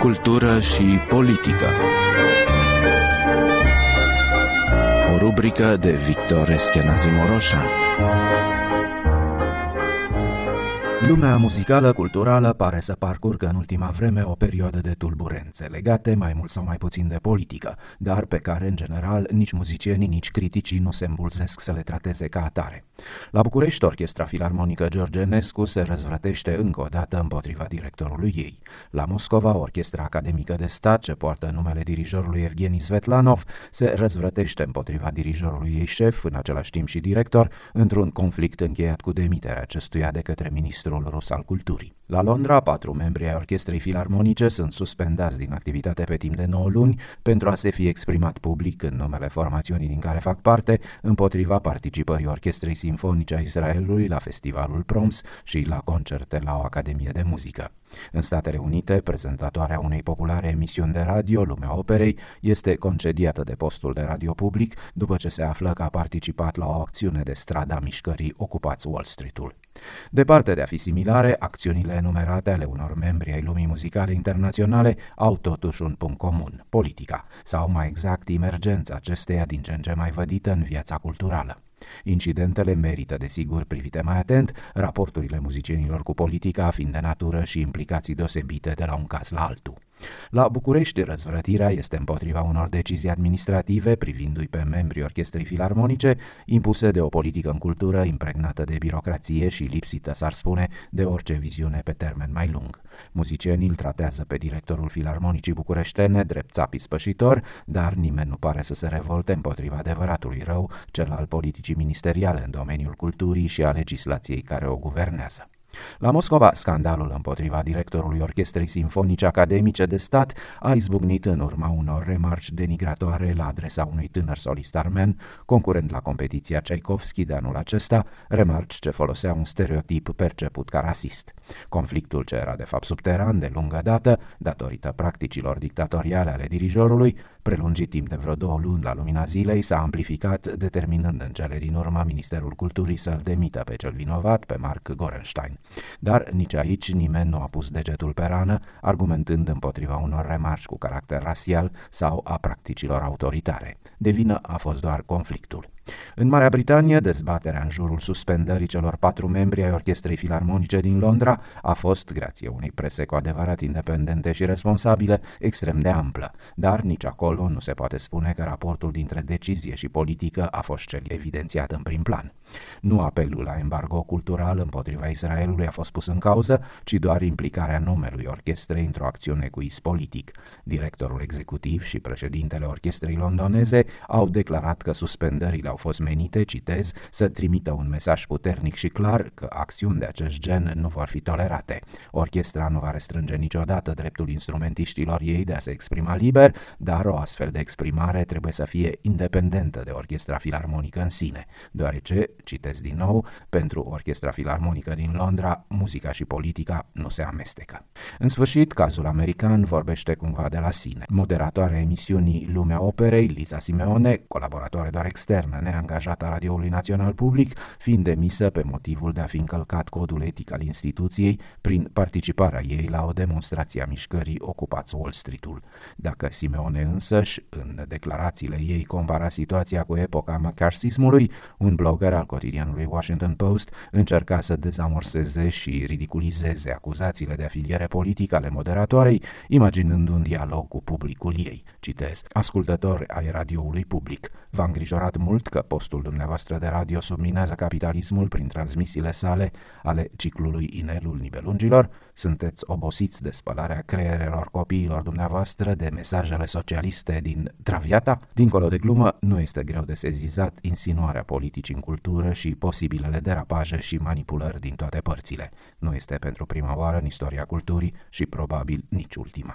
cultură și politică. O rubrică de Victor Eschenazi Moroșan. Lumea muzicală, culturală pare să parcurgă în ultima vreme o perioadă de tulburențe, legate mai mult sau mai puțin de politică, dar pe care, în general, nici muzicienii, nici criticii nu se îmbulzesc să le trateze ca atare. La București, Orchestra Filarmonică George Enescu se răzvrătește încă o dată împotriva directorului ei. La Moscova, Orchestra Academică de Stat, ce poartă numele dirijorului Evgeni Svetlanov, se răzvrătește împotriva dirijorului ei șef, în același timp și director, într-un conflict încheiat cu demiterea acestuia de către ministrul rus al culturii. La Londra, 4 membri ai Orchestrei Filarmonice sunt suspendați din activitate pe timp de 9 luni pentru a se fi exprimat public în numele formațiunii din care fac parte împotriva participării Orchestrei Simfonice a Israelului la festivalul Proms și la concerte la o academie de muzică. În Statele Unite, prezentatoarea unei populare emisiuni de radio, Lumea Operei, este concediată de postul de radio public după ce se află că a participat la o acțiune de stradă a mișcării Ocupați Wall Street-ul. Departe de a fi similare, acțiunile enumerate ale unor membri ai lumii muzicale internaționale au totuși un punct comun: politica, sau mai exact emergența acesteia din ce în ce mai vădită în viața culturală. Incidentele merită, desigur, privite mai atent, raporturile muzicienilor cu politica fiind de natură și implicații deosebite de la un caz la altul. La București, răzvrătirea este împotriva unor decizii administrative privindu-i pe membrii Orchestrei Filarmonice, impuse de o politică în cultură impregnată de birocrație și lipsită, s-ar spune, de orice viziune pe termen mai lung. Muzicienii îl tratează pe directorul Filarmonicii bucureștene drept țap ispășitor, dar nimeni nu pare să se revolte împotriva adevăratului rău, cel al politicii ministeriale în domeniul culturii și a legislației care o guvernează. La Moscova, scandalul împotriva directorului Orchestrei Simfonice Academice de Stat a izbucnit în urma unor remarci denigratoare la adresa unui tânăr solist armen, concurent la competiția Tchaikovsky de anul acesta, remarci ce foloseau un stereotip perceput ca rasist. Conflictul, ce era de fapt subteran de lungă dată, datorită practicilor dictatoriale ale dirijorului, prelungit timp de vreo 2 luni la lumina zilei, s-a amplificat, determinând în cele din urmă Ministerul Culturii să-l demită pe cel vinovat, pe Mark Gorenstein. Dar nici aici nimeni nu a pus degetul pe rană, argumentând împotriva unor remarci cu caracter rasial sau a practicilor autoritare. De vină a fost doar conflictul. În Marea Britanie, dezbaterea în jurul suspendării celor 4 membri ai Orchestrei Filarmonice din Londra a fost, grație unei prese cu adevărat independente și responsabile, extrem de amplă, dar nici acolo nu se poate spune că raportul dintre decizie și politică a fost cel evidențiat în prim plan. Nu apelul la embargo cultural împotriva Israelului a fost pus în cauză, ci doar implicarea numelui orchestrei într-o acțiune cu iz politic. Directorul executiv și președintele orchestrei londoneze au declarat că suspendările au fost menite, citez, să trimită un mesaj puternic și clar că acțiuni de acest gen nu vor fi tolerate. Orchestra nu va restrânge niciodată dreptul instrumentiștilor ei de a se exprima liber, dar o astfel de exprimare trebuie să fie independentă de Orchestra Filarmonică în sine, deoarece, citez din nou, pentru Orchestra Filarmonică din Londra, muzica și politica nu se amestecă. În sfârșit, cazul american vorbește cumva de la sine. Moderatoarea emisiunii Lumea Operei, Lisa Simeone, colaboratoare doar externă, neangajată a Radioului Național Public, fiind demisă pe motivul de a fi încălcat codul etic al instituției prin participarea ei la o demonstrație a mișcării Ocupați Wall Street-ul. Dacă Simeone însăși, în declarațiile ei, compara situația cu epoca McCarthyismului, un blogger al cotidianului Washington Post încerca să dezamorseze și ridiculizeze acuzațiile de afiliere politică ale moderatoarei, imaginând un dialog cu publicul ei. Citez: ascultători ai radioului public, v-a îngrijorat mult că postul dumneavoastră de radio subminează capitalismul prin transmisiile sale ale ciclului Inelul Nibelungilor? Sunteți obosiți de spălarea creierelor copiilor dumneavoastră de mesajele socialiste din Traviata? Dincolo de glumă, nu este greu de sezizat insinuarea politicii în cultură și posibilele derapaje și manipulări din toate părțile. Nu este pentru prima oară în istoria culturii și probabil nici ultima.